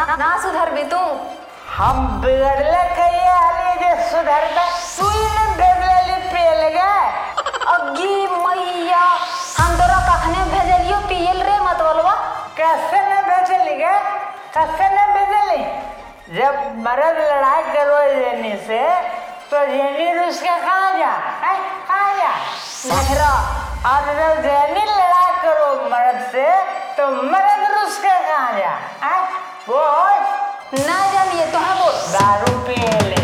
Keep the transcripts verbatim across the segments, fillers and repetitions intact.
ना सुधर भी तू। हम बिगड़ले कई हाली जे सुधरता सुई ने भेजले पेल गए अग्गी मैया हम तोरा कखने भेजलियो पियल रे मत बोलवा। कैसे न भेजली गे कैसे न भेजली जब मर्द लड़ाई करो जेनी से तो जेनी रूस के कहाँ जा है कहाँ जा नेहरा और जब जेनी लड़ाई करो मर्द से तो मर्द रूस के कहाँ जा है बोल ना जानिए तो है बोल। दारू पिए ले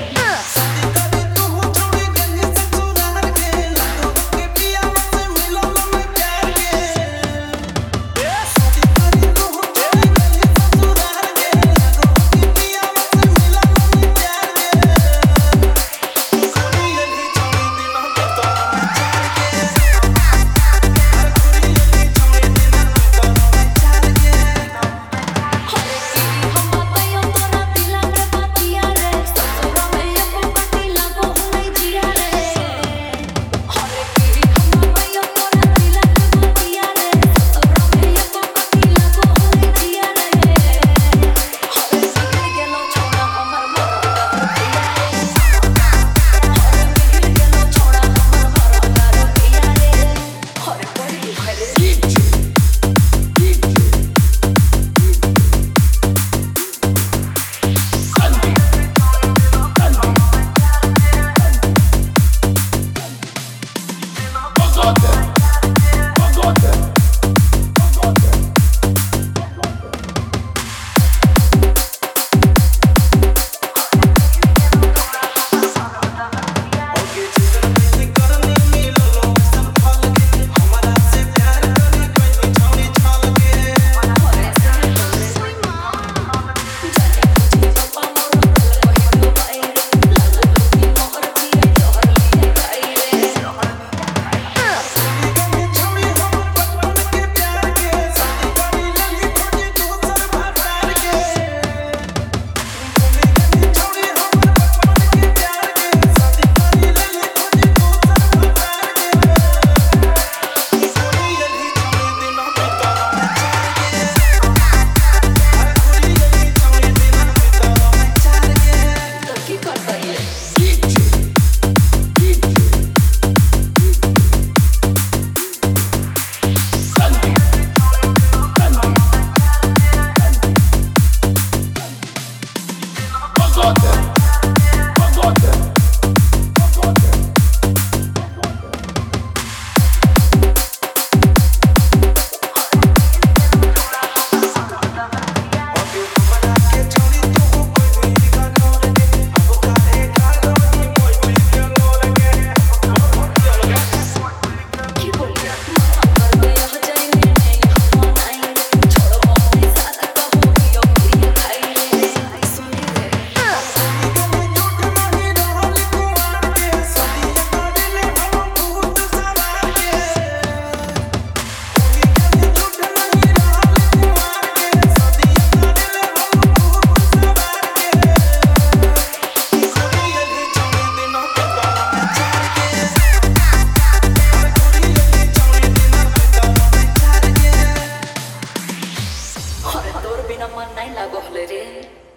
तोर बिना मन नहीं लागो हले रे।